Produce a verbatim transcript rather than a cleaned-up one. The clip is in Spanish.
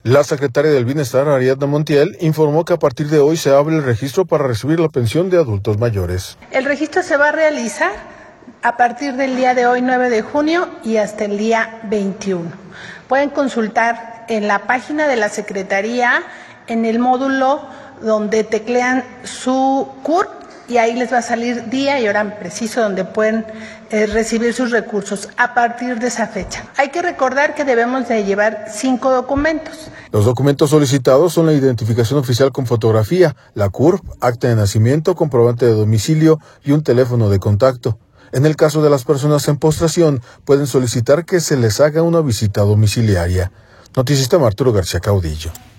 La secretaria del Bienestar, Ariadna Montiel, informó que a partir de hoy se abre el registro para recibir la pensión de adultos mayores. El registro se va a realizar a partir del día de hoy, nueve de junio, y hasta el día veintiuno. Pueden consultar en la página de la Secretaría, en el módulo donde teclean su C U R, y ahí les va a salir día y hora preciso donde pueden eh, recibir sus recursos a partir de esa fecha. Hay que recordar que debemos de llevar cinco documentos. Los documentos solicitados son la identificación oficial con fotografía, la C U R P, acta de nacimiento, comprobante de domicilio y un teléfono de contacto. En el caso de las personas en postración, pueden solicitar que se les haga una visita domiciliaria. Noticista Arturo García Caudillo.